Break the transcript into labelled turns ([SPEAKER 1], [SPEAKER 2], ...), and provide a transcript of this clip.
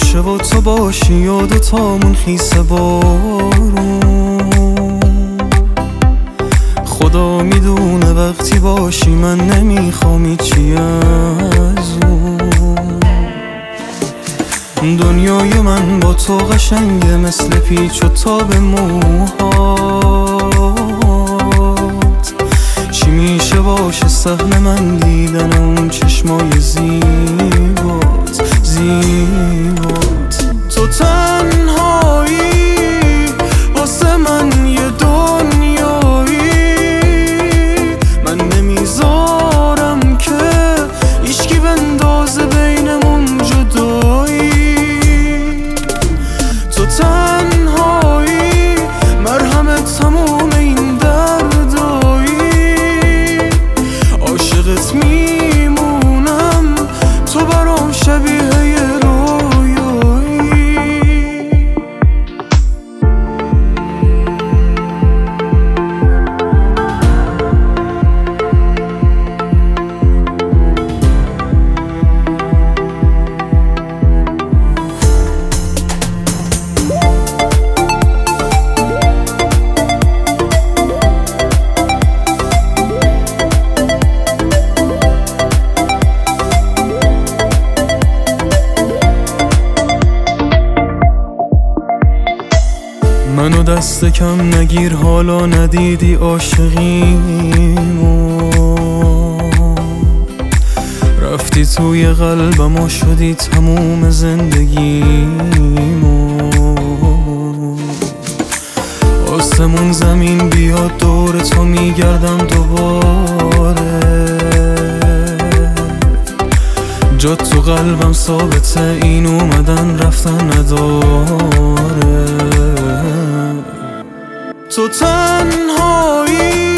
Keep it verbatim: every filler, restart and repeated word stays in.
[SPEAKER 1] باشه و تو باشی و دوتامون خیسه بارون. خدا میدونه وقتی باشی من نمیخوام هیچی از اون. دنیای من با تو قشنگه مثل پیچ و تاب موهات. چی میشه باشه سهم من دیدن اون چشمای زیبات زیبات. تو تنهایی واسه من یه دنیایی، من نمیذارم که هیچکی بندازه بینمون جدایی. تو تنهایی مرهم تموم این دردایی، عاشقت میمونم تو برام شبیه یه منو دست کم نگیر حالا ندیدی عاشقیمو، رفتی توی قلبم و شدی تموم زندگیمو. آسمون زمین بیاد دور تو میگردم دوباره، جات تو قلبم ثابته این اومدن رفتن نداره. تو تنهایی